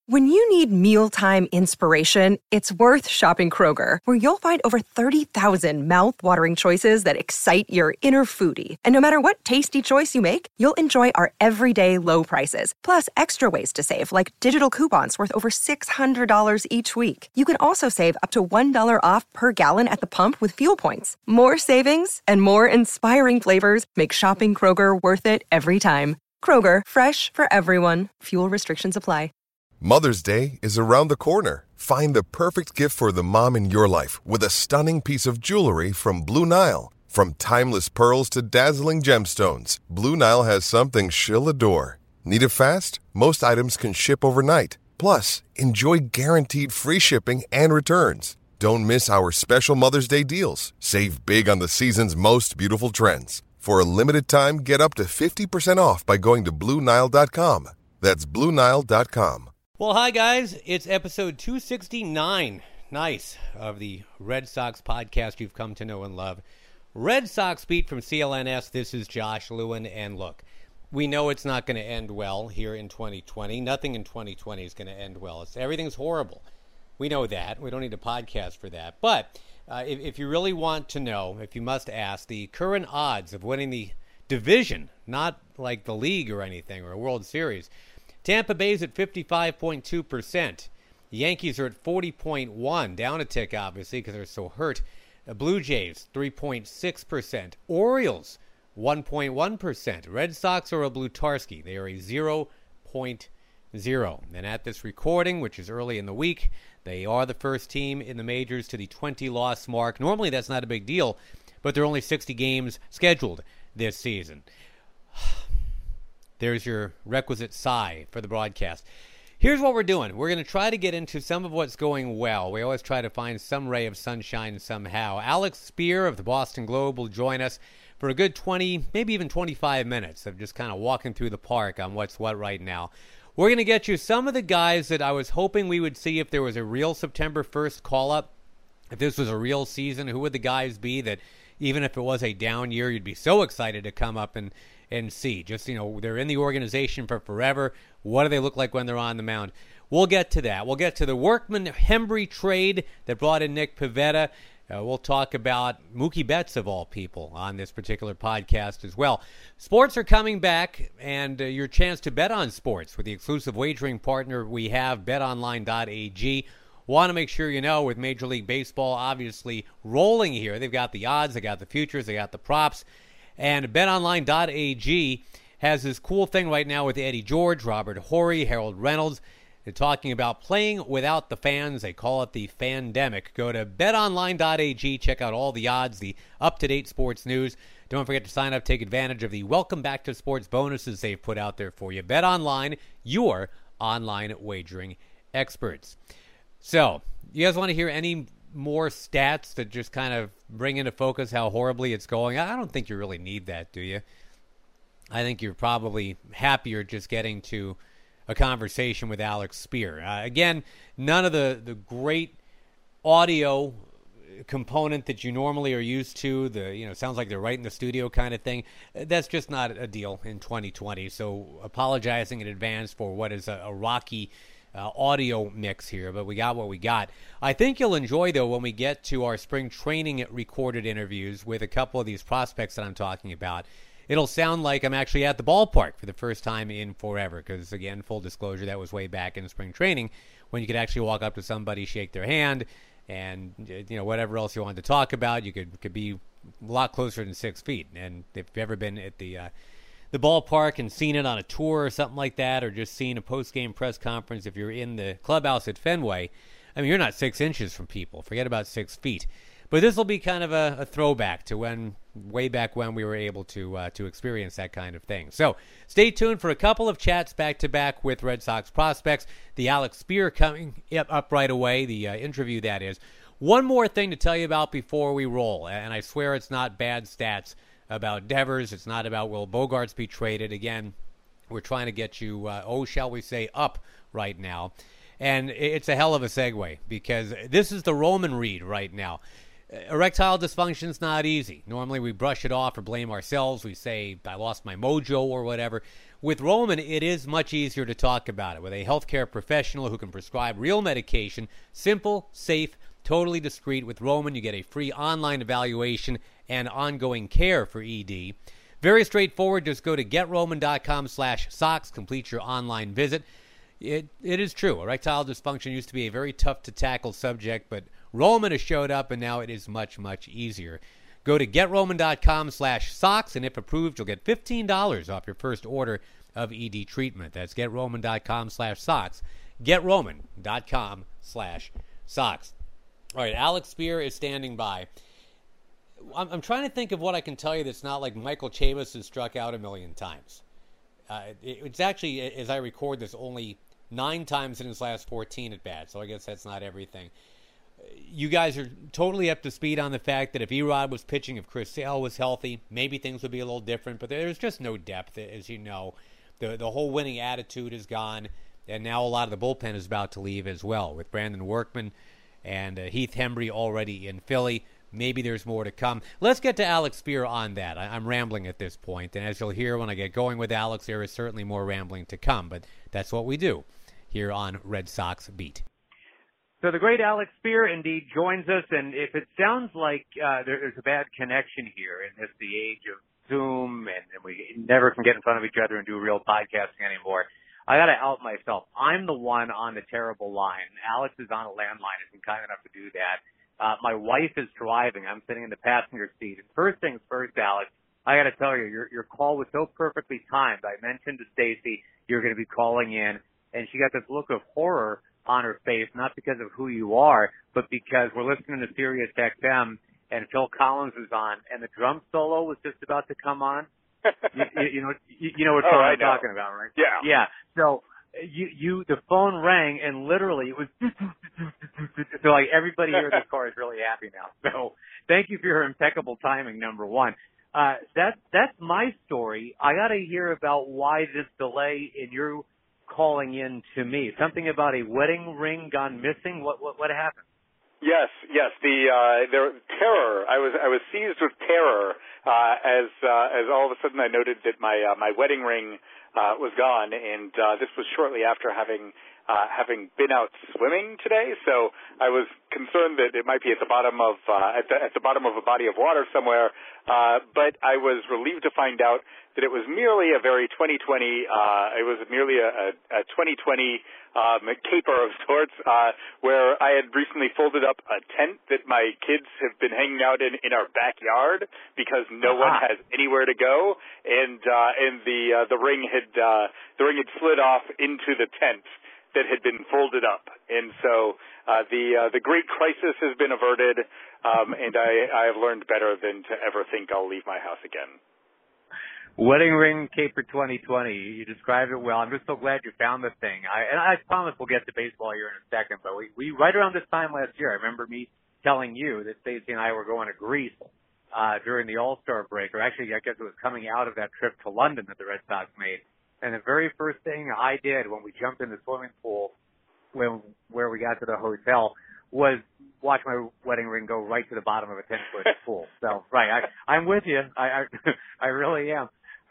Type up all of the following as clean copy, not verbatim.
When you need mealtime inspiration, it's worth shopping Kroger, where you'll find over 30,000 mouth-watering choices that excite your inner foodie. And no matter what tasty choice you make, you'll enjoy our everyday low prices, plus extra ways to save, like digital coupons worth over $600 each week. You can also save up to $1 off per gallon at the pump with fuel points. More savings and more inspiring flavors make shopping Kroger worth it every time. Kroger, fresh for everyone. Fuel restrictions apply. Mother's Day is around the corner. Find the perfect gift for the mom in your life with a stunning piece of jewelry from Blue Nile. From timeless pearls to dazzling gemstones, Blue Nile has something she'll adore. Need it fast? Most items can ship overnight. Plus, enjoy guaranteed free shipping and returns. Don't miss our special Mother's Day deals. Save big on the season's most beautiful trends. For a limited time, get up to 50% off by going to BlueNile.com. That's BlueNile.com. Well, hi, guys. It's episode 269. Nice. Of the Red Sox podcast you've come to know and love. Red Sox Beat from CLNS. This is Josh Lewin. And look, we know it's not going to end well here in 2020. Nothing in 2020 is going to end well. Everything's horrible. We know that. We don't need a podcast for that. But if you really want to know, if you must ask, the current odds of winning the division, not like the league or anything or a World Series, Tampa Bay's at 55.2%. The Yankees are at 40.1%, down a tick, obviously, because they're so hurt. The Blue Jays, 3.6%. Orioles, 1.1%. Red Sox are a Blutarski. They are a 0.0. And at this recording, which is early in the week, they are the first team in the majors to the 20-loss mark. Normally, that's not a big deal, but there are only 60 games scheduled this season. There's your requisite sigh for the broadcast. Here's what we're doing. We're going to try to get into some of what's going well. We always try to find some ray of sunshine somehow. Alex Spear of the Boston Globe will join us for a good 20, maybe even 25 minutes of just kind of walking through the park on what's what right now. We're going to get you some of the guys that I was hoping we would see if there was a real September 1st call-up. If this was a real season, who would the guys be that even if it was a down year, you'd be so excited to come up and see. Just, they're in the organization for forever. What do they look like when they're on the mound? We'll get to that. We'll get to the Workman-Hembry trade that brought in Nick Pivetta. We'll talk about Mookie Betts, of all people, on this particular podcast as well. Sports are coming back, and your chance to bet on sports with the exclusive wagering partner we have, betonline.ag. Want to make sure you know, with Major League Baseball obviously rolling here, they've got the odds, they got the futures, they got the props. And betonline.ag has this cool thing right now with Eddie George, Robert Horry, Harold Reynolds. They're talking about playing without the fans. They call it the Fandemic. Go to betonline.ag, check out all the odds, the up-to-date sports news. Don't forget to sign up, take advantage of the Welcome Back to Sports bonuses they've put out there for you. BetOnline, your online wagering experts. So, you guys want to hear any more stats that just kind of bring into focus how horribly it's going? I don't think you really need that, do you? I think you're probably happier just getting to a conversation with Alex Spear. Again, none of the great audio component that you normally are used to. Sounds like they're right in the studio kind of thing. That's just not a deal in 2020. So apologizing in advance for what is a rocky audio mix here, but we got what we got. I think you'll enjoy, though, when we get to our spring training recorded interviews with a couple of these prospects that I'm talking about. It'll sound like I'm actually at the ballpark for the first time in forever, because, again, full disclosure, that was way back in spring training when you could actually walk up to somebody, shake their hand, and whatever else you wanted to talk about, you could be a lot closer than 6 feet. And if you've ever been at the ballpark and seen it on a tour or something like that, or just seen a post-game press conference, if you're in the clubhouse at Fenway, I mean, you're not 6 inches from people. Forget about 6 feet. But this will be kind of a throwback to way back when we were able to experience that kind of thing. So stay tuned for a couple of chats back-to-back with Red Sox prospects. The Alex Spear coming up right away, the interview that is. One more thing to tell you about before we roll, and I swear it's not bad stats about Devers. It's not about will Bogarts be traded. Again, we're trying to get you, shall we say, up right now. And it's a hell of a segue, because this is the Roman read right now. Erectile dysfunction is not easy. Normally we brush it off or blame ourselves. We say, I lost my mojo or whatever. With Roman, it is much easier to talk about it with a healthcare professional who can prescribe real medication, simple, safe, totally discreet. With Roman, you get a free online evaluation and ongoing care for ED. Very straightforward. Just go to GetRoman.com/socks. Complete your online visit. It is true. Erectile dysfunction used to be a very tough-to-tackle subject, but Roman has showed up, and now it is much, much easier. Go to GetRoman.com/socks, and if approved, you'll get $15 off your first order of ED treatment. That's GetRoman.com/socks. GetRoman.com/socks. All right, Alex Spear is standing by. I'm trying to think of what I can tell you that's not like Michael Chavis has struck out a million times. It's actually, as I record this, only 9 times in his last 14 at bat, so I guess that's not everything. You guys are totally up to speed on the fact that if Erod was pitching, if Chris Sale was healthy, maybe things would be a little different, but there's just no depth, as you know. The whole winning attitude is gone, and now a lot of the bullpen is about to leave as well, with Brandon Workman and Heath Hembry already in Philly. Maybe there's more to come. Let's get to Alex Spear on that. I'm rambling at this point, and as you'll hear when I get going with Alex, there is certainly more rambling to come, but that's what we do here on Red Sox Beat. So the great Alex Spear indeed joins us, and if it sounds like there's a bad connection here, and it's the age of Zoom, and we never can get in front of each other and do real podcasting anymore, I got to out myself. I'm the one on the terrible line. Alex is on a landline, has been kind enough to do that. My wife is driving. I'm sitting in the passenger seat. And first things first, Alex, I got to tell you, your call was so perfectly timed. I mentioned to Stacy you're going to be calling in, and she got this look of horror on her face, not because of who you are, but because we're listening to Sirius XM, and Phil Collins was on, and the drum solo was just about to come on. you know what I'm talking about, right? Yeah. Yeah. So the phone rang, and literally it was so like everybody here in this car is really happy now. So thank you for your impeccable timing, number one. That's my story. I got to hear about why this delay in your calling in to me. Something about a wedding ring gone missing. What happened? Yes. The terror. I was seized with terror as all of a sudden I noted that my wedding ring was gone, and this was shortly after having been out swimming today. So I was concerned that it might be at the bottom of at the bottom of a body of water somewhere. But I was relieved to find out that it was merely a very 2020. It was merely a 2020 caper of sorts, where I had recently folded up a tent that my kids have been hanging out in our backyard because no one has anywhere to go, and the ring had slid off into the tent that had been folded up, and so the great crisis has been averted, and I have learned better than to ever think I'll leave my house again. Wedding ring caper 2020. You described it well. I'm just so glad you found the thing. I promise we'll get to baseball here in a second, but we right around this time last year, I remember me telling you that Stacey and I were going to Greece during the All-Star break, or actually I guess it was coming out of that trip to London that the Red Sox made. And the very first thing I did when we jumped in the swimming pool where we got to the hotel was watch my wedding ring go right to the bottom of a 10-foot pool. So, right, I'm with you. I really am.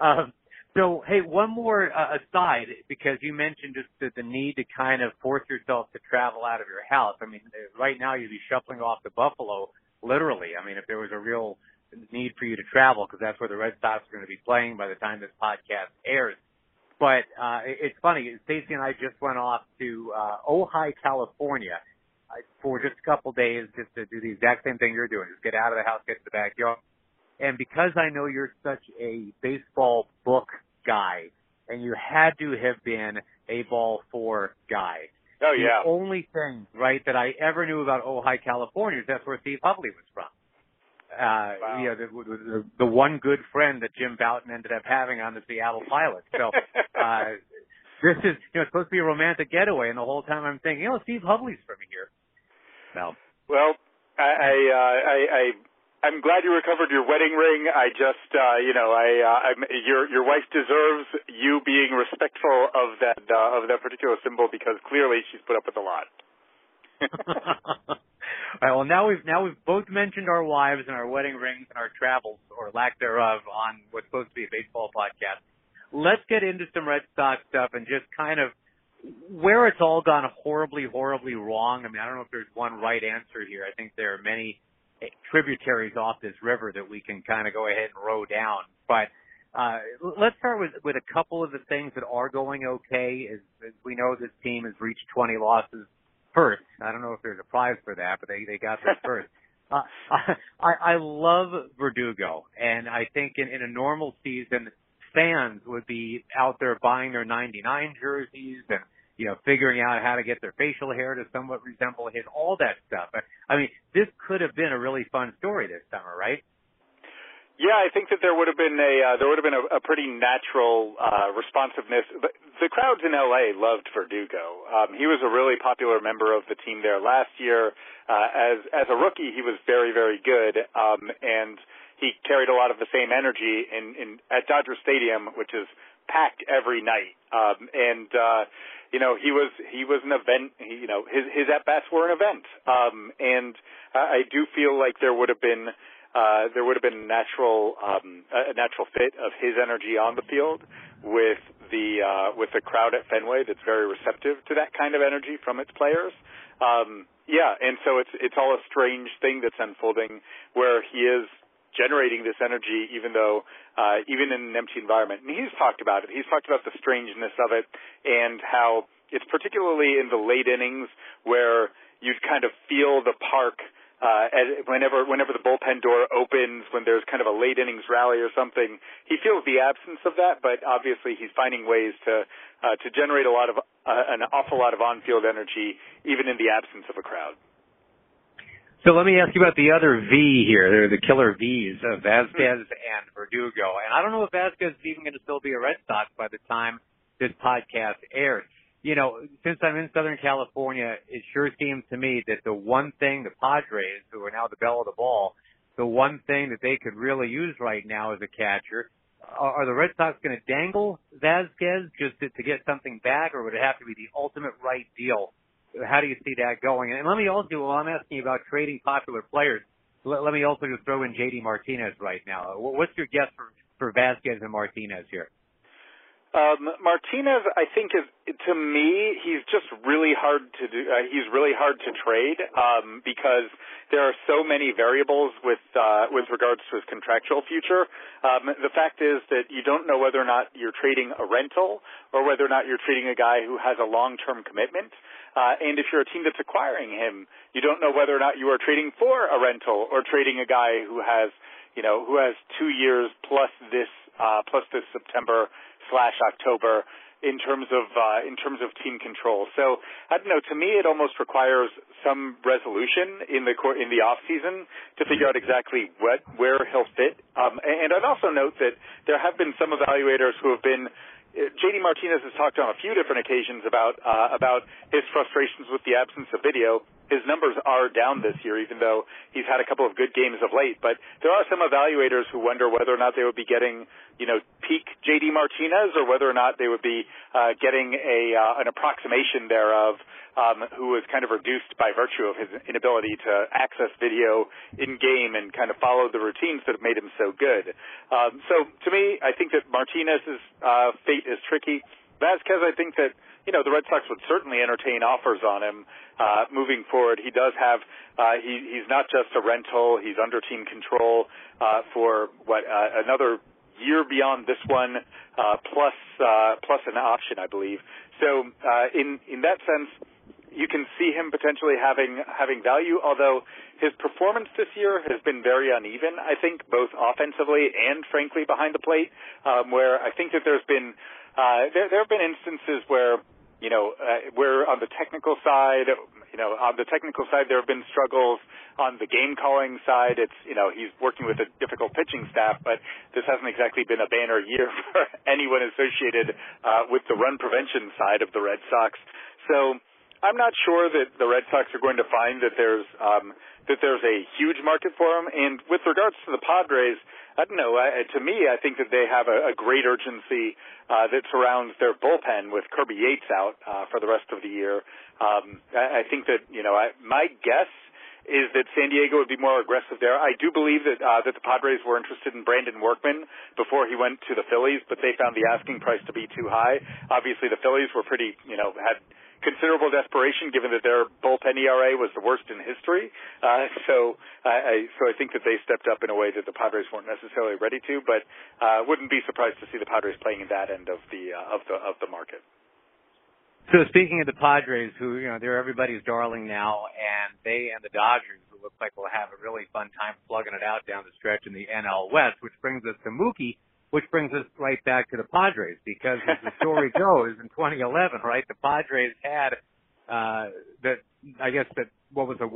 So, hey, one more aside, because you mentioned just the need to kind of force yourself to travel out of your house. I mean, right now you'd be shuffling off to Buffalo, literally. I mean, if there was a real need for you to travel, because that's where the Red Sox are going to be playing by the time this podcast airs. But it's funny, Stacey and I just went off to Ojai, California for just a couple days just to do the exact same thing you're doing, just get out of the house, get to the backyard. And because I know you're such a baseball book guy, and you had to have been a ball 4 guy. Oh, yeah. The only thing, right, that I ever knew about Ojai, California is that's where Steve Hovley was from. Wow. You know, the one good friend that Jim Bouton ended up having on the Seattle Pilots. So, this is, it's supposed to be a romantic getaway, and the whole time I'm thinking, Steve Hovley's from here. No. Well, I'm glad you recovered your wedding ring. I just, your wife deserves you being respectful of that particular symbol, because clearly she's put up with a lot. All right, well, now we've both mentioned our wives and our wedding rings and our travels, or lack thereof, on what's supposed to be a baseball podcast. let's get into some Red Sox stuff and just kind of where it's all gone horribly, horribly wrong. I mean, I don't know if there's one right answer here. I think there are many tributaries off this river that we can kind of go ahead and row down. But let's start with a couple of the things that are going okay. As we know, this team has reached 20 losses first. I don't know if there's a prize for that, but they got there first. I love Verdugo, and I think in a normal season, fans would be out there buying their 99 jerseys and, figuring out how to get their facial hair to somewhat resemble his, all that stuff. I mean, this could have been a really fun story this summer, right? Yeah, I think that there would have been a pretty natural responsiveness. The crowds in LA loved Verdugo. He was a really popular member of the team there last year. As a rookie, he was very, very good, and he carried a lot of the same energy at Dodger Stadium, which is packed every night. He was an event. His at bats were an event. And I do feel like there would have been a natural fit of his energy on the field with the crowd at Fenway that's very receptive to that kind of energy from its players. And so it's all a strange thing that's unfolding where he is generating this energy even in an empty environment. And he's talked about it. He's talked about the strangeness of it and how it's particularly in the late innings where you'd kind of feel the park whenever the bullpen door opens, when there's kind of a late innings rally or something. He feels the absence of that, but obviously he's finding ways to generate an awful lot of on-field energy even in the absence of a crowd. So let me ask you about the other V here. They're the killer Vs of Vazquez and Verdugo. And I don't know if Vazquez is even going to still be a Red Sox by the time this podcast airs. Since I'm in Southern California, it sure seems to me that the one thing the Padres, who are now the belle of the ball, the one thing that they could really use right now as a catcher, are the Red Sox going to dangle Vazquez just to get something back, or would it have to be the ultimate right deal? How do you see that going? And let me also, while I'm asking you about trading popular players, let me also just throw in JD Martinez right now. What's your guess for Vazquez and Martinez here? Martinez, I think, to me, he's just really hard to do. He's really hard to trade because there are so many variables with regards to his contractual future. The fact is that you don't know whether or not you're trading a rental or whether or not you're trading a guy who has a long-term commitment. And if you're a team that's acquiring him, you don't know whether or not you are trading for a rental or trading a guy who has 2 years plus this September/October in terms of team control. So I don't know. To me, it almost requires some resolution in the off season to figure out exactly where he'll fit. And I'd also note that there have been some evaluators who have been. JD Martinez has talked on a few different occasions about his frustrations with the absence of video. His numbers are down this year, even though he's had a couple of good games of late. But there are some evaluators who wonder whether or not they would be getting, peak JD Martinez, or whether or not they would be getting an approximation thereof, who was kind of reduced by virtue of his inability to access video in game and kind of follow the routines that have made him so good. So to me, I think that Martinez's fate is tricky. Vazquez, I think that the Red Sox would certainly entertain offers on him moving forward. He does have he's not just a rental. He's under team control for another year beyond this one, plus an option, I believe. So in that sense, you can see him potentially having value, although his performance this year has been very uneven, I think, both offensively and, frankly, behind the plate, where I think that there's been there have been instances where where on the technical side, there have been struggles. On the game calling side, it's he's working with a difficult pitching staff, but this hasn't exactly been a banner year for anyone associated with the run prevention side of the Red Sox. So I'm not sure that the Red Sox are going to find that there's a huge market for him. And with regards to the Padres, I don't know. To me, I think that they have a great urgency that surrounds their bullpen with Kirby Yates out for the rest of the year. I think that my guess is that San Diego would be more aggressive there. I do believe that that the Padres were interested in Brandon Workman before he went to the Phillies, but they found the asking price to be too high. Obviously, the Phillies were pretty, had considerable desperation given that their bullpen ERA was the worst in history. So I think that they stepped up in a way that the Padres weren't necessarily ready to, but wouldn't be surprised to see the Padres playing in that end of the market. So speaking of the Padres, who, they're everybody's darling now, and they and the Dodgers, who look like will have a really fun time slugging it out down the stretch in the NL West, which brings us to Mookie, which brings us right back to the Padres, because as the story goes, in 2011, right, the Padres had, what was the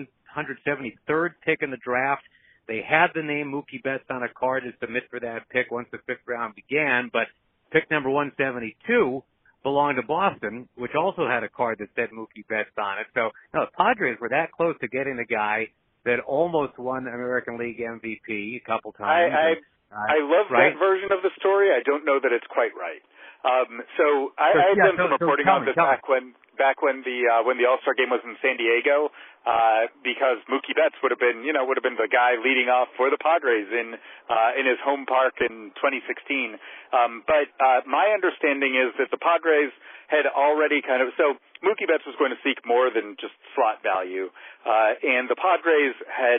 173rd pick in the draft. They had the name Mookie Betts on a card to submit for that pick once the fifth round began, but pick number 172 belonged to Boston, which also had a card that said Mookie Betts on it. So, the Padres were that close to getting the guy that almost won American League MVP a couple times. I love that version of the story. I don't know that it's quite right. I had done some reporting on this back when the All-Star game was in San Diego, because Mookie Betts would have been the guy leading off for the Padres in his home park in 2016. But my understanding is that the Padres had already so Mookie Betts was going to seek more than just slot value, and the Padres had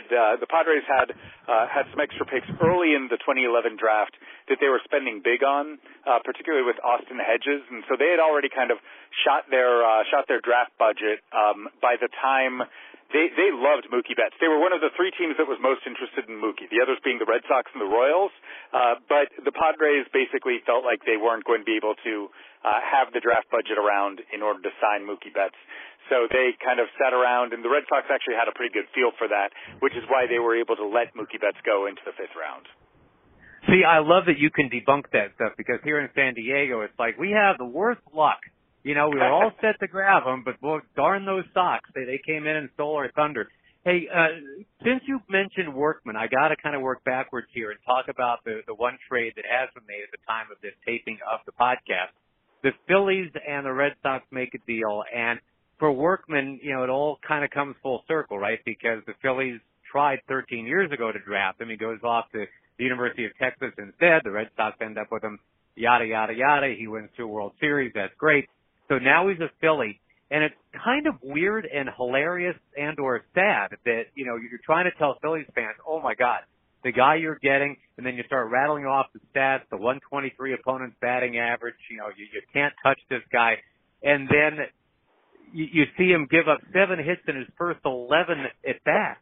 some extra picks early in the 2011 draft that they were spending big on, particularly with Austin Hedges, and so they had already kind of shot their draft budget by the time. They loved Mookie Betts. They were one of the three teams that was most interested in Mookie, the others being the Red Sox and the Royals. But the Padres basically felt like they weren't going to be able to have the draft budget around in order to sign Mookie Betts. So they kind of sat around, and the Red Sox actually had a pretty good feel for that, which is why they were able to let Mookie Betts go into the fifth round. See, I love that you can debunk that stuff, because here in San Diego, it's like we have the worst luck. We were all set to grab them, but boy, darn those Sox. They came in and stole our thunder. Hey, since you mentioned Workman, I got to kind of work backwards here and talk about the one trade that has been made at the time of this taping of the podcast. The Phillies and the Red Sox make a deal, and for Workman, it all kind of comes full circle, right? Because the Phillies tried 13 years ago to draft him. He goes off to the University of Texas instead. The Red Sox end up with him, yada, yada, yada. He wins 2 World Series. That's great. So now he's a Philly, and it's kind of weird and hilarious and or sad that, you're trying to tell Phillies fans, oh my God, the guy you're getting, and then you start rattling off the stats, the 123 opponent's batting average, you can't touch this guy, and then you see him give up 7 hits in his first 11 at bats.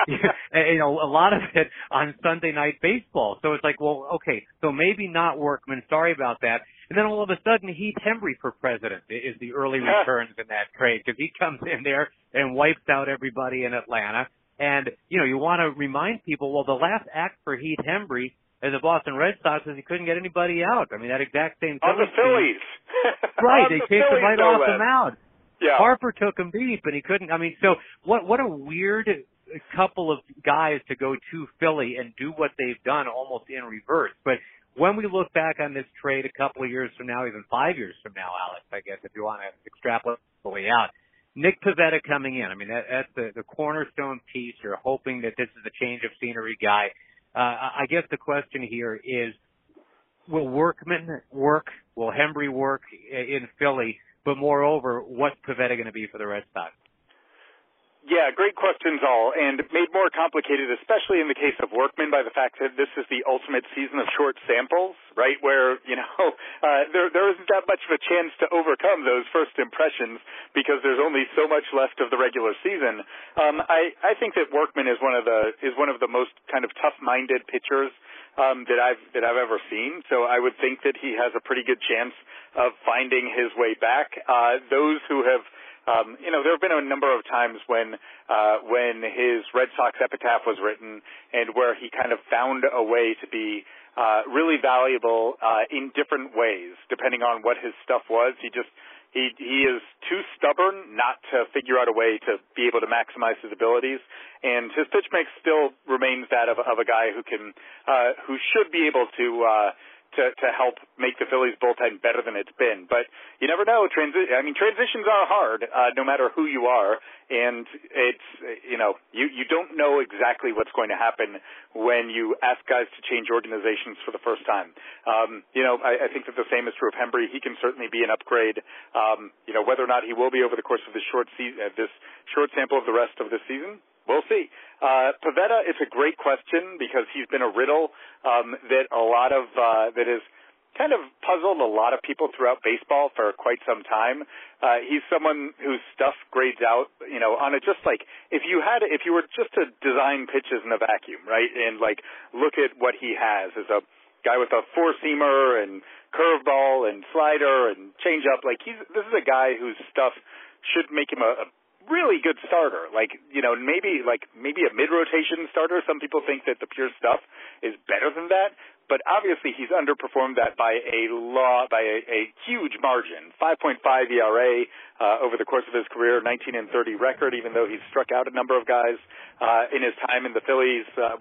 A lot of it on Sunday Night Baseball. So it's like, well, okay, so maybe not Workman. Sorry about that. And then all of a sudden, Heath Hembree for president is the early returns in that trade, because he comes in there and wipes out everybody in Atlanta. And, you want to remind people, well, the last act for Heath Hembree as a Boston Red Sox is he couldn't get anybody out. I mean, that exact same on the Phillies. Right, they chased him right off the mound. Yeah. Harper took him deep, and he couldn't. I mean, so what a weird couple of guys to go to Philly and do what they've done almost in reverse. But when we look back on this trade a couple of years from now, even 5 years from now, Alex, I guess, if you want to extrapolate the way out, Nick Pivetta coming in. I mean, that's the cornerstone piece. You're hoping that this is a change of scenery guy. I guess the question here is, will Workman work? Will Hembree work in Philly? But moreover, what's Pivetta going to be for the Red Sox? Yeah, great questions all, and made more complicated, especially in the case of Workman, by the fact that this is the ultimate season of short samples, right, where, there isn't that much of a chance to overcome those first impressions because there's only so much left of the regular season. I think that Workman is one of the most kind of tough-minded pitchers that I've ever seen, so I would think that he has a pretty good chance of finding his way back. Those who have there have been a number of times when his Red Sox epitaph was written and where he kind of found a way to be really valuable in different ways, depending on what his stuff was. He is too stubborn not to figure out a way to be able to maximize his abilities, and his pitch mix still remains that of a guy who should be able to to help make the Phillies bullpen better than it's been. But you never know. Transitions are hard, no matter who you are, and it's you don't know exactly what's going to happen when you ask guys to change organizations for the first time. I think that the same is true of Hembree. He can certainly be an upgrade. Whether or not he will be over the course of this short sample of the rest of the season, we'll see. Pivetta, it's a great question because he's been a riddle that has kind of puzzled a lot of people throughout baseball for quite some time. He's someone whose stuff grades out, on a just like if you were just to design pitches in a vacuum, right, and like look at what he has as a guy with a four-seamer and curveball and slider and changeup. This is a guy whose stuff should make him a really good starter, maybe a mid-rotation starter. Some people think that the pure stuff is better than that, but obviously he's underperformed that by a huge margin. 5.5 ERA over the course of his career, 19-30 record, even though he's struck out a number of guys in his time with the Phillies.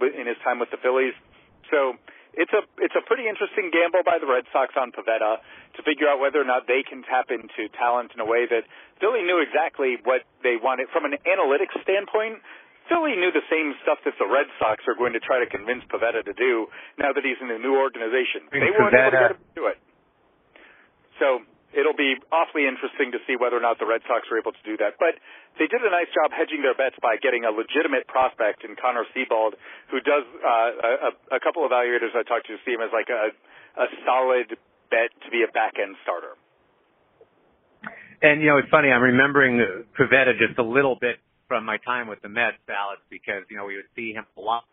So it's a pretty interesting gamble by the Red Sox on Pivetta to figure out whether or not they can tap into talent in a way that Philly knew exactly what they wanted. From an analytics standpoint, Philly knew the same stuff that the Red Sox are going to try to convince Pivetta to do now that he's in a new organization. They weren't able to get him to do it. So it'll be awfully interesting to see whether or not the Red Sox are able to do that. But they did a nice job hedging their bets by getting a legitimate prospect in Connor Seabold, who does a couple of evaluators I talked to see him as like a solid bet to be a back-end starter. And, it's funny, I'm remembering Pivetta just a little bit from my time with the Mets, Alex, because, we would see him a lot.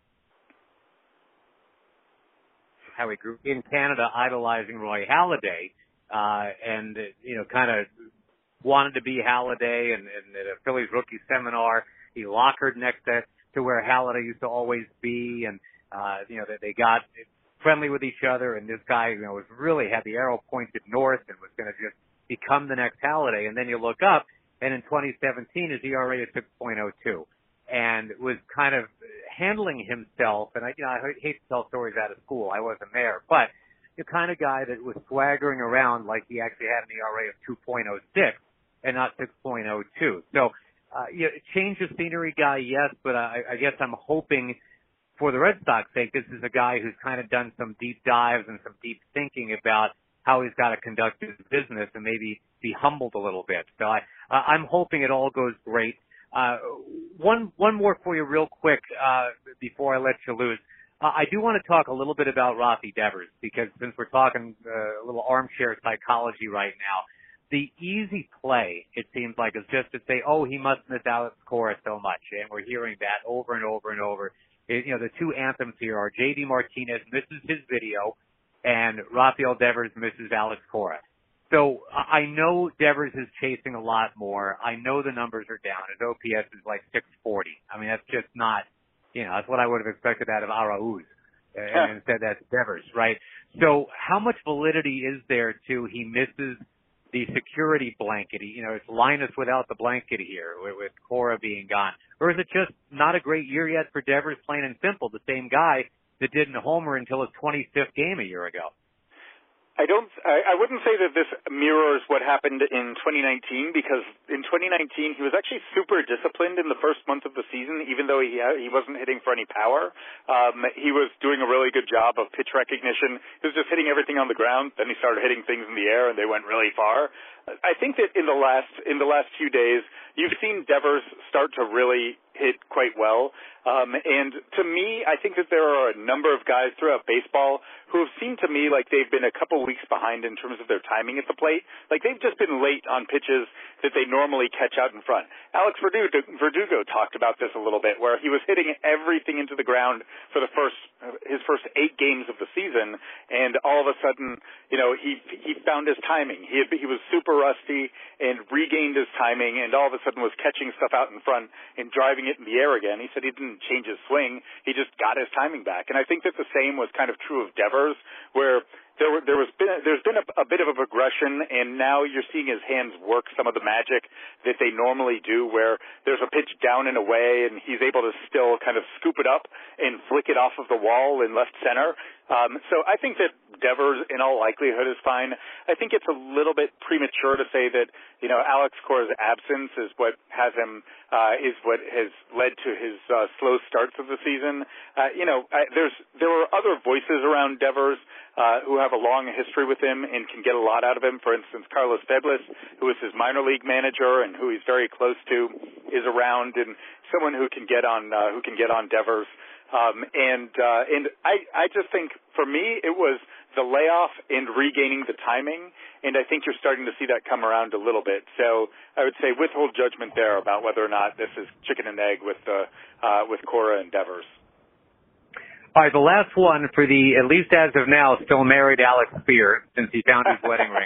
How he grew in Canada idolizing Roy Halladay, and kind of wanted to be Halladay, and at a Phillies rookie seminar, he lockered next to where Halladay used to always be, and, that they got friendly with each other, and this guy, was really had the arrow pointed north and was going to just become the next Halladay. And then you look up, and in 2017, his ERA is 6.02, and was kind of handling himself. And I hate to tell stories out of school. I wasn't there, but the kind of guy that was swaggering around like he actually had an ERA of 2.06 and not 6.02. So, change of scenery guy, yes, but I guess I'm hoping for the Red Sox sake, this is a guy who's kind of done some deep dives and some deep thinking about how he's got to conduct his business and maybe be humbled a little bit. So I'm hoping it all goes great. One more for you real quick, before I let you loose. I do want to talk a little bit about Rafi Devers, because since we're talking a little armchair psychology right now, the easy play, it seems like, is just to say, oh, he must miss Alex Cora so much. And we're hearing that over and over and over. The two anthems here are J.D. Martinez misses his video and Rafael Devers misses Alex Cora. So I know Devers is chasing a lot more. I know the numbers are down. His OPS is like 640. I mean, that's just not, that's what I would have expected out of Arauz. And instead that's Devers, right? So how much validity is there to he misses the security blanket? It's Linus without the blanket here with Cora being gone. Or is it just not a great year yet for Devers, plain and simple, the same guy that didn't homer until his 25th game a year ago? I wouldn't say that this mirrors what happened in 2019, because in 2019 he was actually super disciplined in the first month of the season, even though he wasn't hitting for any power. He was doing a really good job of pitch recognition. He was just hitting everything on the ground. Then he started hitting things in the air, and they went really far. I think that in the last few days, you've seen Devers start to really hit quite well. And to me, I think that there are a number of guys throughout baseball who have seemed to me like they've been a couple weeks behind in terms of their timing at the plate. Like they've just been late on pitches that they normally catch out in front. Alex Verdugo talked about this a little bit, where he was hitting everything into the ground for his first 8 games of the season, and all of a sudden, he found his timing. He was super rusty and regained his timing, and all of a sudden was catching stuff out in front and driving it in the air again. He said he didn't change his swing. He just got his timing back. And I think that the same was kind of true of Devers, where there's been a bit of a progression, and now you're seeing his hands work some of the magic that they normally do, where there's a pitch down and away, and he's able to still kind of scoop it up and flick it off of the wall in left center. So I think that Devers, in all likelihood, is fine. I think it's a little bit premature to say that, Alex Cora's absence is what has him, is what has led to his slow starts of the season. There were other voices around Devers who have a long history with him and can get a lot out of him. For instance, Carlos Feblis, who is his minor league manager and who he's very close to, is around, and someone who can get on Devers. And I just think, for me, it was the layoff and regaining the timing, and I think you're starting to see that come around a little bit. So I would say withhold judgment there about whether or not this is chicken and egg with Cora and Devers. All right, the last one for the, at least as of now, still married Alex Spear, since he found his wedding ring.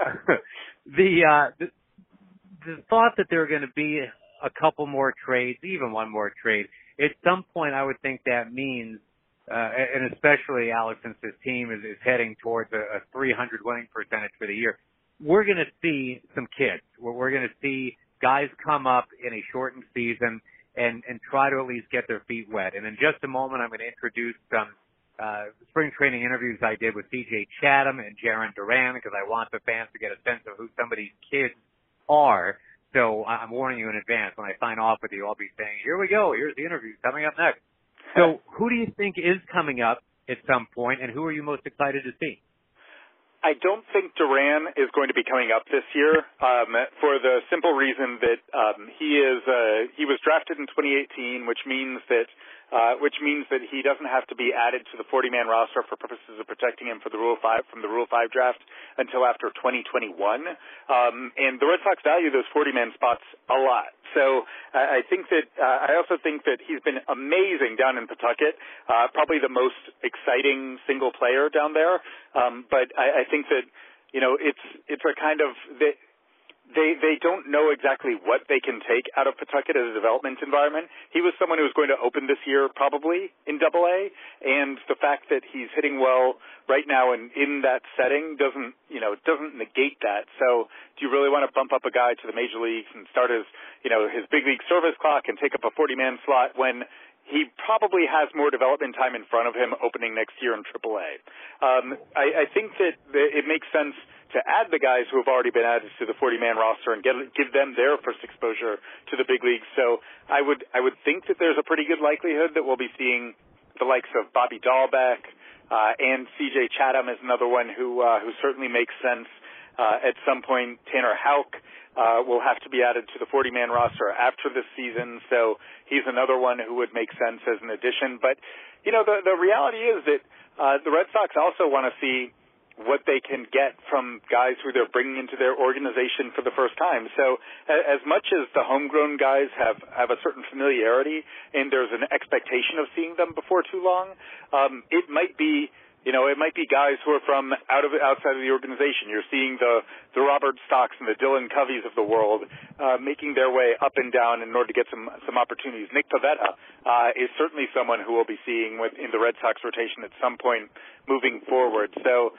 The thought that there are going to be a couple more trades, even one more trade, at some point I would think that means, and especially Alex, since his team is heading towards a 300 winning percentage for the year, we're going to see some kids. We're going to see guys come up in a shortened season and try to at least get their feet wet. And in just a moment, I'm going to introduce some spring training interviews I did with C.J. Chatham and Jarren Duran, because I want the fans to get a sense of who some of these kids are. So I'm warning you in advance. When I sign off with you, I'll be saying, here we go. Here's the interview coming up next. So who do you think is coming up at some point, and who are you most excited to see? I don't think Duran is going to be coming up this year for the simple reason that he was drafted in 2018, which means that he doesn't have to be added to the 40-man roster for purposes of protecting him from the Rule 5 draft until after 2021. And the Red Sox value those 40-man spots a lot. So I think that I also think that he's been amazing down in Pawtucket, probably the most exciting single player down there. But I think that it's a kind of They don't know exactly what they can take out of Pawtucket as a development environment. He was someone who was going to open this year probably in AA, and the fact that he's hitting well right now and in that setting doesn't negate that. So do you really want to bump up a guy to the major leagues and start his big league service clock and take up a 40-man slot when he probably has more development time in front of him opening next year in AAA? I think that it makes sense to add the guys who have already been added to the 40-man roster and give them their first exposure to the big leagues. So I would think that there's a pretty good likelihood that we'll be seeing the likes of Bobby Dahlbeck, and C.J. Chatham is another one who certainly makes sense. At some point, Tanner Houck will have to be added to the 40-man roster after this season, so he's another one who would make sense as an addition. But, the reality is that the Red Sox also want to see what they can get from guys who they're bringing into their organization for the first time. So as much as the homegrown guys have a certain familiarity and there's an expectation of seeing them before too long, it might be guys who are from outside of the organization. You're seeing the Robert Stocks and the Dylan Coveys of the world making their way up and down in order to get some opportunities. Nick Pivetta is certainly someone who we'll be seeing in the Red Sox rotation at some point moving forward. So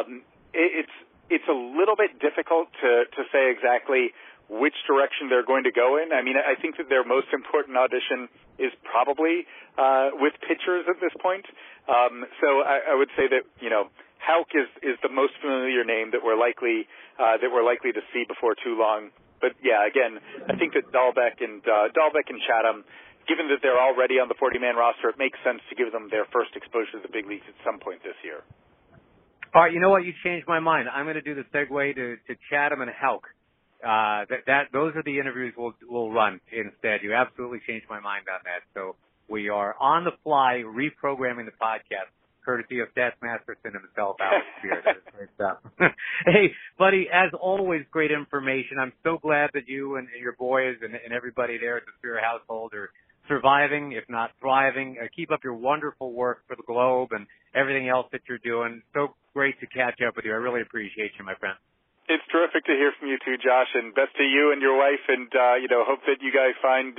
it's a little bit difficult to say exactly which direction they're going to go in. I mean, I think that their most important audition is probably with pitchers at this point. So I would say that Houck is the most familiar name that we're likely to see before too long. But yeah, again, I think that Dahlbeck and Chatham, given that they're already on the 40-man roster, it makes sense to give them their first exposure to the big leagues at some point this year. All right, you know what? You changed my mind. I'm going to do the segue to Chatham and Houck. Those are the interviews we'll run instead. You absolutely changed my mind on that. So we are on the fly reprogramming the podcast, courtesy of Stats Masterson himself, Alex Spear. That is great stuff. Hey, buddy, as always, great information. I'm so glad that you and your boys and everybody there at the Spear household are surviving, if not thriving. Keep up your wonderful work for the Globe and everything else that you're doing. So great to catch up with you. I really appreciate you, my friend. It's terrific to hear from you too, Josh, and best to you and your wife. And hope that you guys find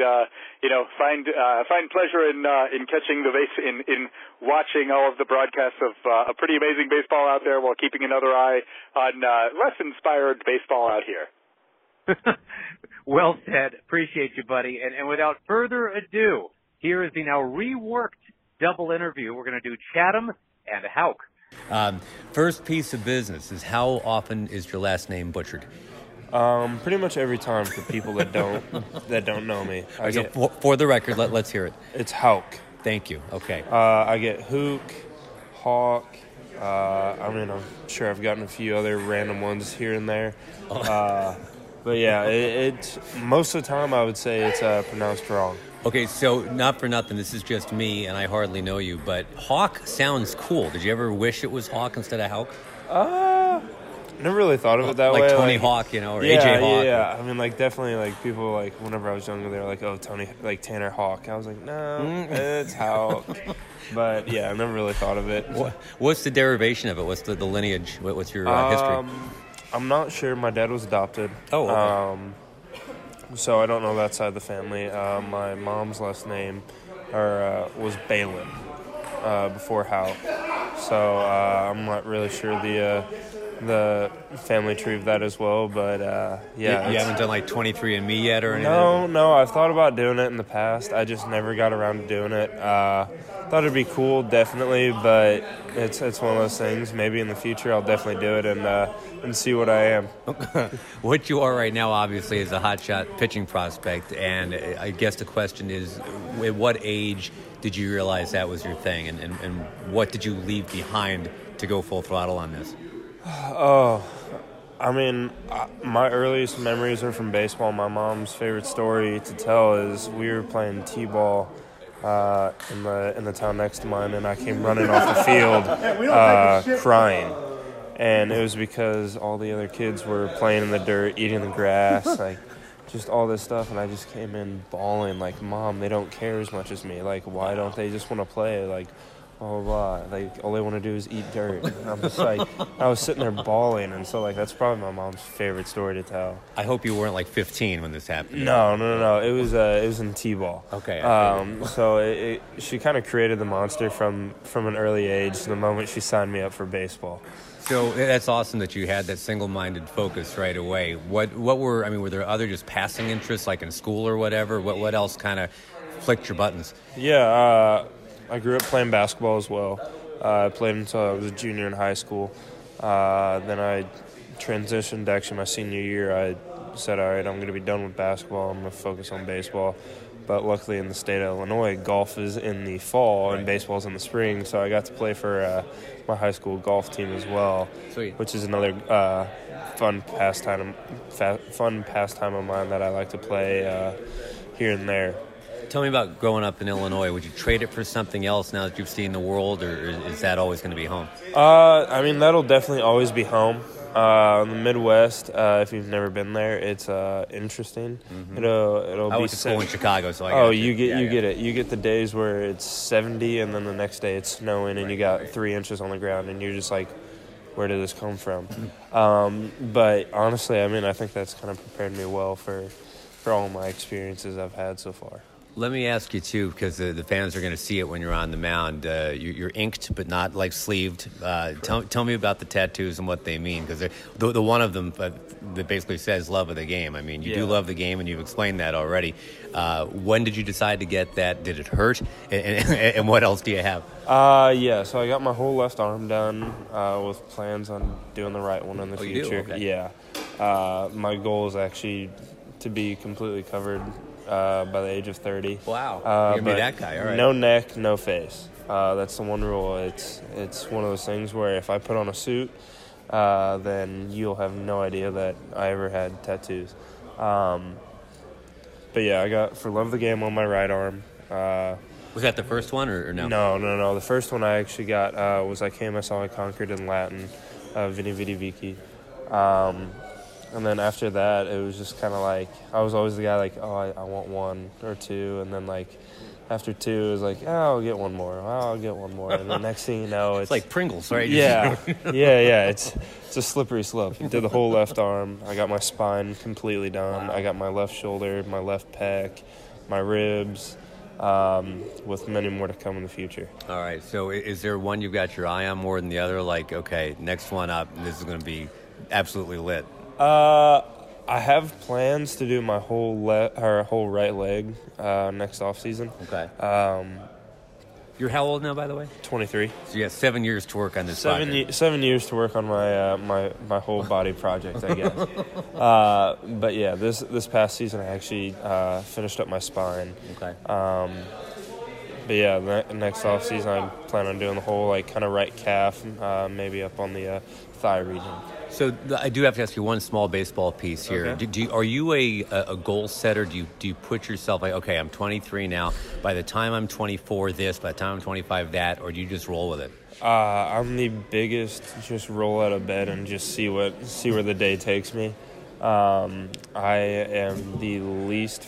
pleasure in catching the in watching all of the broadcasts of a pretty amazing baseball out there, while keeping another eye on less inspired baseball out here. Well said. Appreciate you, buddy. And without further ado, here is the now reworked double interview. We're going to do Chatham and a Hauk. First piece of business is, how often is your last name butchered? Pretty much every time for people that don't know me. For the record, let's hear it. It's Hauk. Thank you. Okay. I get Hook, Hawk. I'm sure I've gotten a few other random ones here and there. But yeah, it's most of the time I would say it's pronounced wrong. Okay, so not for nothing, this is just me, and I hardly know you, but Hawk sounds cool. Did you ever wish it was Hawk instead of Hauk? Never really thought of it that way. Like Tony Hawk, or AJ Hawk. Yeah. I mean, definitely, people, whenever I was younger, they were like, oh, Tony, Tanner Hawk. I was like, no, it's Hauk. But, yeah, I never really thought of it. What's the derivation of it? What's the lineage? What's your history? I'm not sure. My dad was adopted. Oh, okay. So I don't know that side of the family. My mom's last name was Balin before Hauk. So I'm not really sure the family tree of that as well, but yeah. You haven't done 23andMe yet or anything? No, I've thought about doing it in the past. I just never got around to doing it. Thought it'd be cool, definitely, but it's one of those things. Maybe in the future I'll definitely do it and see what I am. What you are right now, obviously, is a hotshot pitching prospect, and I guess the question is, at what age did you realize that was your thing, and what did you leave behind to go full throttle on this? Oh, I mean, my earliest memories are from baseball. My mom's favorite story to tell is we were playing t-ball in the town next to mine, and I came running off the field crying. And it was because all the other kids were playing in the dirt, eating the grass, just all this stuff, and I just came in bawling, Mom, they don't care as much as me. Why don't they just want to play? Blah, blah, blah. All they want to do is eat dirt. And I'm just I was sitting there bawling, and so that's probably my mom's favorite story to tell. I hope you weren't 15 when this happened. No. It was in t-ball. Okay. So she kind of created the monster from an early age, the moment she signed me up for baseball. So that's awesome that you had that single-minded focus right away. What were there other just passing interests, in school or whatever? What else kind of flicked your buttons? Yeah, I grew up playing basketball as well. I played until I was a junior in high school. Then I transitioned actually my senior year. I said, all right, I'm going to be done with basketball. I'm going to focus on baseball. But luckily in the state of Illinois, golf is in the fall and baseball's in the spring. So I got to play for my high school golf team as well. Sweet. Which is another fun pastime of mine that I like to play here and there. Tell me about growing up in Illinois. Would you trade it for something else now that you've seen the world, or is that always going to be home? That'll definitely always be home. In the Midwest, if you've never been there, it's interesting. Mm-hmm. It'll I be went to school in Chicago, so I got you get it. You get the days where it's 70, and then the next day it's snowing, and you got 3 inches on the ground, and you're just where did this come from? But honestly, I think that's kind of prepared me well for all my experiences I've had so far. Let me ask you, too, because the fans are going to see it when you're on the mound. You're inked, but not sleeved. Tell me about the tattoos and what they mean, because the one of them that basically says love of the game. You do love the game, and you've explained that already. When did you decide to get that? Did it hurt? And what else do you have? So I got my whole left arm done with plans on doing the right one in the future. You do? Okay. Yeah. My goal is actually to be completely covered by the age of 30. Wow. You're going to be that guy, all right. No neck, no face. That's the one rule. It's one of those things where if I put on a suit, then you'll have no idea that I ever had tattoos. But yeah, I got For Love of the Game on my right arm. Was that the first one or no? No. The first one I actually got was I Came, I Saw, I Conquered in Latin, Vini Vidi Vici. And then after that, it was just kind of I was always the guy I want 1 or 2. And then after 2, it was I'll get one more. I'll get one more. And the next thing you know, it's like Pringles, right? Yeah. Yeah. It's a slippery slope. Did the whole left arm. I got my spine completely done. Wow. I got my left shoulder, my left pec, my ribs, with many more to come in the future. All right. So is there one you've got your eye on more than the other? Okay, next one up, this is going to be absolutely lit. I have plans to do my whole right leg next off season. Okay. You're how old now, by the way? 23. So you have 7 years to work on this project. 7 years to work on my my whole body project, I guess. But yeah, this past season I actually finished up my spine. Okay. But yeah, next off season I plan on doing the whole like kind of right calf, maybe up on the thigh region. So I do have to ask you one small baseball piece here. Okay. Are you a goal setter? Do you put yourself like, okay, I'm 23 now. By the time I'm 24, this. By the time I'm 25, that. Or do you just roll with it? I'm the biggest. Just roll out of bed and just see where the day takes me. I am the least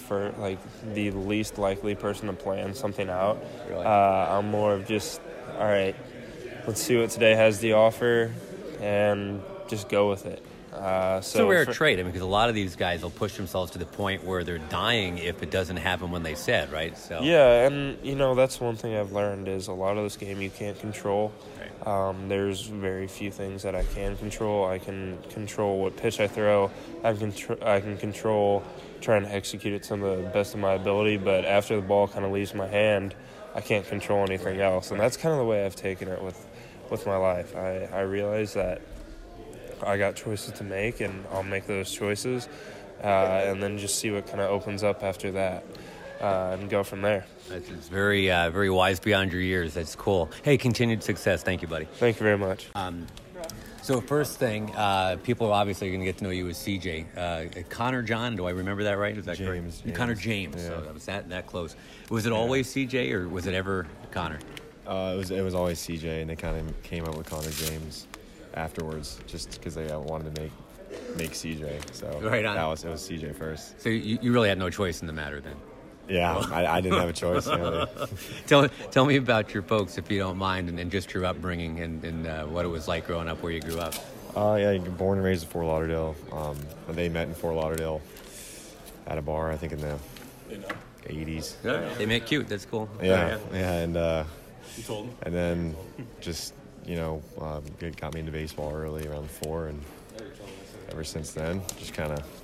likely person to plan something out. Really? I'm more of just, all right, let's see what today has to offer, and just go with it. It's a rare trait. I mean, because a lot of these guys will push themselves to the point where they're dying if it doesn't happen when they said, right? So yeah, and that's one thing I've learned is a lot of this game you can't control. Right. There's very few things that I can control. I can control what pitch I throw. I can control trying to execute it to the best of my ability. But after the ball kind of leaves my hand, I can't control anything else. And that's kind of the way I've taken it with my life. I realize that I got choices to make, and I'll make those choices, and then just see what kind of opens up after that, and go from there. It's very, very wise beyond your years. That's cool. Hey, continued success. Thank you, buddy. Thank you very much. So first thing, people are obviously going to get to know you as CJ. Connor John, do I remember that right? Is that James, correct? Connor James. Yeah. So that was that close. Was it always CJ, or was it ever Connor? It was always CJ, and they kind of came up with Connor James afterwards, just because they wanted to make CJ. So right on. It was CJ first. So you really had no choice in the matter then. Yeah, I didn't have a choice. Really. Tell me about your folks, if you don't mind, and just your upbringing and what it was like growing up where you grew up. Yeah, born and raised in Fort Lauderdale. They met in Fort Lauderdale at a bar, I think in the 80s. Yeah, they met cute. That's cool. Yeah, and you told them. And then just got me into baseball early, around 4, and ever since then, just kind of,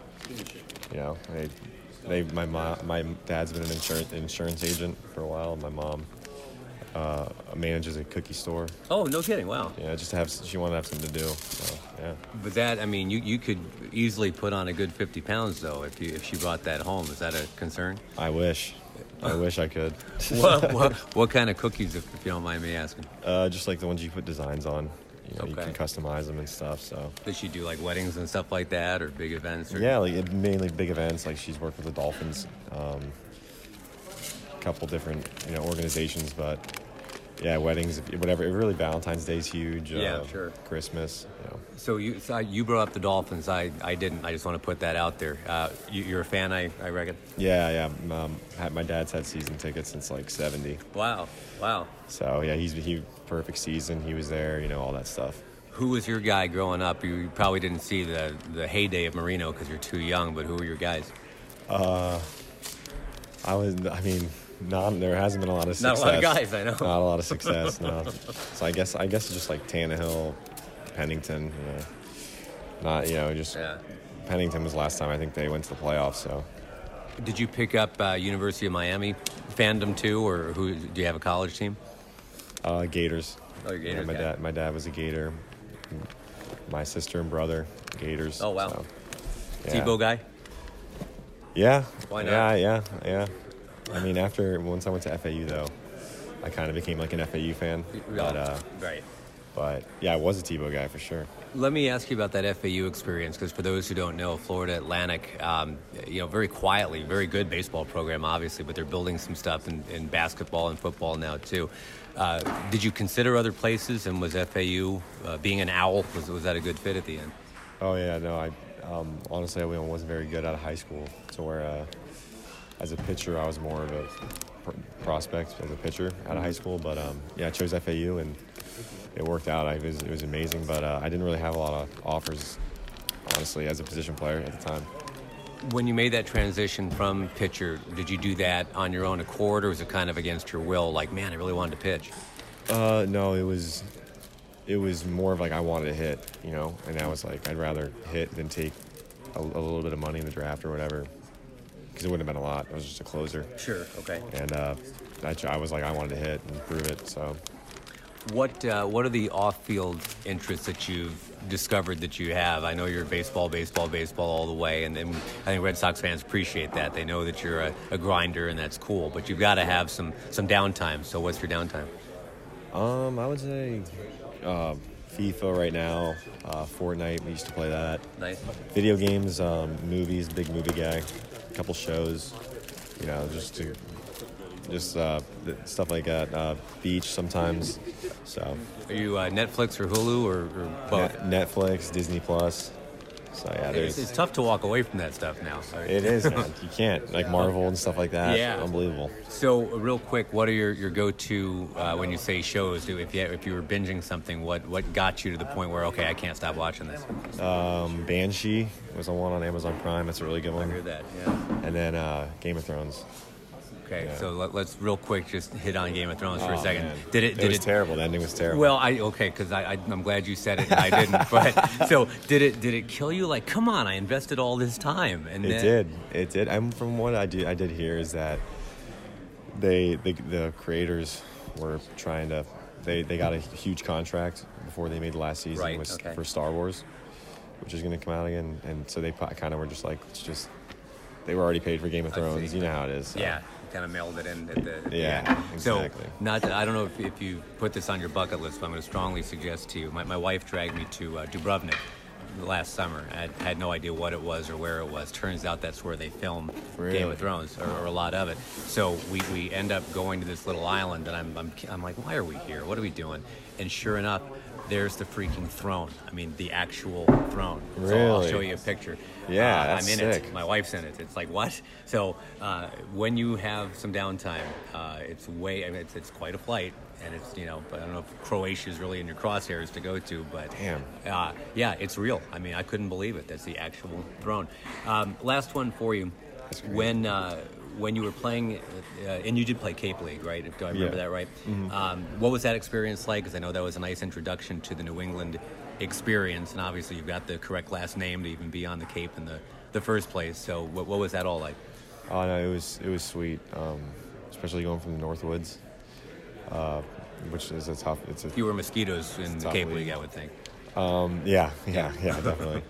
my dad's been an insurance agent for a while. My mom manages a cookie store. Oh, no kidding! Wow. Yeah, she wanted to have something to do. So, yeah. But that, I mean, you could easily put on a good 50 pounds though if she brought that home. Is that a concern? I wish I could. What kind of cookies, if you don't mind me asking? Just like the ones you put designs on. You can customize them and stuff. So does she do like weddings and stuff like that, or big events? Or? Yeah, like mainly big events. Like she's worked with the Dolphins, a couple different organizations, but yeah, weddings, whatever. Really, Valentine's Day's huge. Yeah, sure. Christmas. So you brought up the Dolphins. I didn't. I just want to put that out there. You're a fan, I reckon. Yeah. My dad's had season tickets since like '70. Wow. So yeah, he perfect season. He was there, all that stuff. Who was your guy growing up? You probably didn't see the heyday of Marino because you're too young. But who were your guys? There hasn't been a lot of success. Not a lot of guys, I know. Not a lot of success, no. So I guess it's just like Tannehill, Pennington, Pennington was last time I think they went to the playoffs, so. Did you pick up University of Miami fandom too, or do you have a college team? Gators. Oh, you're Gators. Yeah, my dad was a Gator. My sister and brother, Gators. Oh, wow. So, yeah. Tebow guy? Yeah. Why not? Yeah. I mean, once I went to FAU, though, I kind of became like an FAU fan. Right. But, yeah, I was a Tebow guy for sure. Let me ask you about that FAU experience, because for those who don't know, Florida Atlantic, very quietly, very good baseball program, obviously, but they're building some stuff in basketball and football now, too. Did you consider other places, and was FAU, being an owl, was that a good fit at the end? Oh, yeah, no, I honestly, I wasn't very good out of high school, so where as a pitcher, I was more of a prospect as a pitcher out of high school, but I chose FAU, and it worked out. It was amazing, but I didn't really have a lot of offers, honestly, as a position player at the time. When you made that transition from pitcher, did you do that on your own accord, or was it kind of against your will, like, man, I really wanted to pitch? No, it was more of like I wanted to hit, and I was like, I'd rather hit than take a little bit of money in the draft or whatever, because it wouldn't have been a lot. I was just a closer. Sure. Okay. And I was like, I wanted to hit and prove it. So, What are the off-field interests that you've discovered that you have? I know you're baseball all the way, and I think Red Sox fans appreciate that. They know that you're a grinder, and that's cool. But you've got to have some downtime. So what's your downtime? I would say FIFA right now, Fortnite. We used to play that. Nice. Video games, movies. Big movie guy. A couple shows. You know, just stuff like that. Beach sometimes. So. Are you Netflix or Hulu or both? Netflix, Disney Plus. So yeah, it's tough to walk away from that stuff now. It is, man. You can't, like Marvel and stuff like that. Yeah, unbelievable. So real quick, what are your go-to when you say shows? If you were binging something, what got you to the point where okay, I can't stop watching this? Banshee was the one on Amazon Prime. That's a really good one. I heard that. Yeah. And then Game of Thrones. Okay, yeah. So let's real quick just hit on Game of Thrones for a second. Man. It was terrible. The ending was terrible. Well, because I'm glad you said it and I didn't. But so did it kill you? Like, come on, I invested all this time. And it did. From what I did hear is that the creators were trying to they got a huge contract before they made the last season for Star Wars, which is going to come out again, and so they kind of were just like they were already paid for Game of Thrones. You know how it is. So. Yeah. Kind of mailed it in at the exactly. So I don't know if you put this on your bucket list, but I'm going to strongly suggest to you. My wife dragged me to Dubrovnik last summer. I had no idea what it was or where it was. Turns out that's where they film Game of Thrones or a lot of it. So we end up going to this little island, and I'm like, why are we here? What are we doing? And sure enough, there's the freaking throne. I mean, the actual throne. Really? So I'll show you a picture. Yeah, that's I'm in sick. it. My wife's in it. It's like, what? So when you have some downtime, it's quite a flight. And it's, but I don't know if Croatia is really in your crosshairs to go to, but damn. Yeah, it's real. I mean, I couldn't believe it. That's the actual throne. Last one for you. When you were playing, and you did play Cape League, right? Do I remember that right? Mm-hmm. What was that experience like? Because I know that was a nice introduction to the New England experience, and obviously you've got the correct last name to even be on the Cape in the first place. So what was that all like? Oh no, it was sweet, especially going from the Northwoods, which is a tough. Fewer mosquitoes in the Cape League, I would think. Yeah, definitely.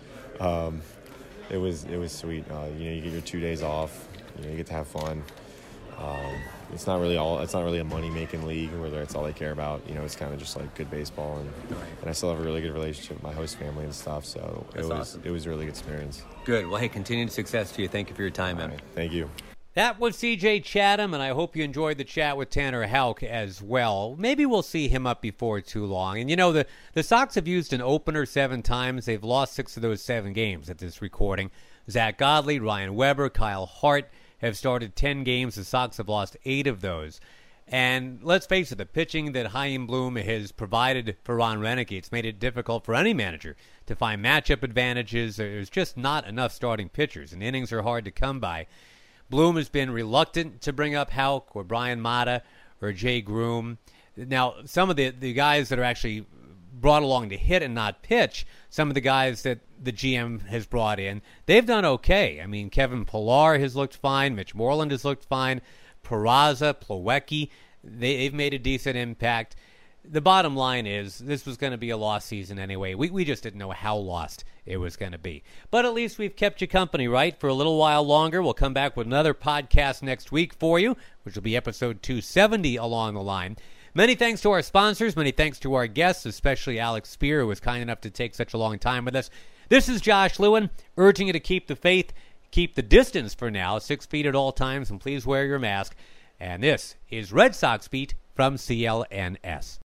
It was sweet. You get your 2 days off. You get to have fun. It's not really a money-making league where that's all they care about. It's kind of just like good baseball, and I still have a really good relationship with my host family and stuff. So awesome. It was a really good experience. Good. Well, hey, continued success to you. Thank you for your time, man. Right, thank you. That was C.J. Chatham, and I hope you enjoyed the chat with Tanner Houck as well. Maybe we'll see him up before too long. And, the Sox have used an opener 7 times. They've lost 6 of those 7 games at this recording. Zach Godley, Ryan Weber, Kyle Hart have started 10 games. The Sox have lost 8 of those. And let's face it, the pitching that Chaim Bloom has provided for Ron Roenicke, it's made it difficult for any manager to find matchup advantages. There's just not enough starting pitchers, and innings are hard to come by. Bloom has been reluctant to bring up Houck or Brian Mata or Jay Groom. Now, some of the guys that are actually brought along to hit and not pitch, some of the guys that the GM has brought in, they've done okay. I mean, Kevin Pillar has looked fine. Mitch Moreland has looked fine. Peraza, Plawecki, they've made a decent impact. The bottom line is this was going to be a lost season anyway. We just didn't know how lost it was going to be. But at least we've kept you company, right, for a little while longer. We'll come back with another podcast next week for you, which will be episode 270 along the line. Many thanks to our sponsors. Many thanks to our guests, especially Alex Spear, who was kind enough to take such a long time with us. This is Josh Lewin, urging you to keep the faith, keep the distance for now, 6 feet at all times, and please wear your mask. And this is Red Sox Beat from CLNS.